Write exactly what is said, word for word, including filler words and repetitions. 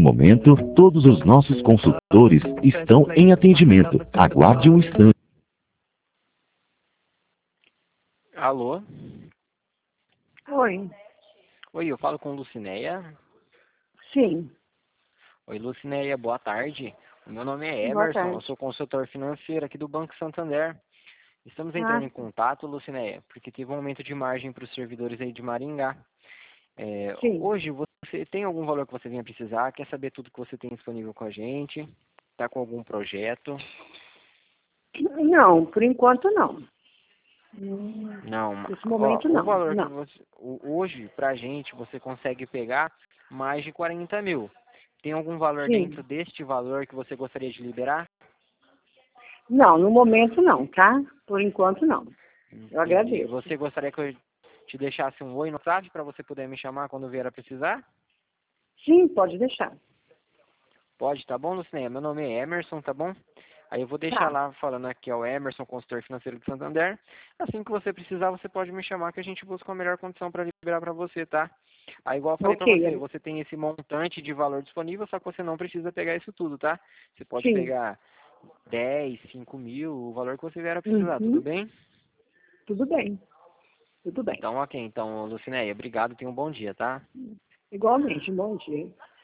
momento, todos os nossos consultores estão em atendimento. Aguarde um instante. Alô? Oi. Oi, eu falo com Lucinéia. Sim. Oi, Lucinéia, boa tarde. O meu nome é Boa Emerson, eu tarde. sou consultor financeiro aqui do Banco Santander. Estamos entrando Ah, em contato, Lucinéia, porque teve um aumento de margem para os servidores aí de Maringá. É, sim. hoje você tem algum valor que você venha precisar? Quer saber tudo que você tem disponível com a gente? Está com algum projeto? Não, por enquanto não. Hum, Não, Nesse ó, momento o não. valor que Não. você, o- hoje, pra gente, você consegue pegar mais de quarenta mil. Tem algum valor dentro Sim. deste valor que você gostaria de liberar? Não, no momento não, tá? Por enquanto não. Eu Entendi. agradeço. Você gostaria que eu te deixasse um oi no WhatsApp para você poder me chamar quando vier a precisar? Sim, pode deixar. Pode, tá bom, Lucinéia? Meu nome é Emerson, tá bom? Aí eu vou deixar Tá. lá falando aqui, ó, Emerson, consultor financeiro de Santander. Assim que você precisar, você pode me chamar que a gente busca uma melhor condição para liberar para você, tá? Aí, igual eu falei para você, Ok. você tem esse montante de valor disponível, só que você não precisa pegar isso tudo, tá? Você pode Sim. pegar dez, cinco mil, o valor que você vier a precisar, tudo Uhum. bem? Tudo bem. Tudo bem. Então, ok. Então, Lucinéia, obrigado e tenha um bom dia, tá? Igualmente. Bom dia.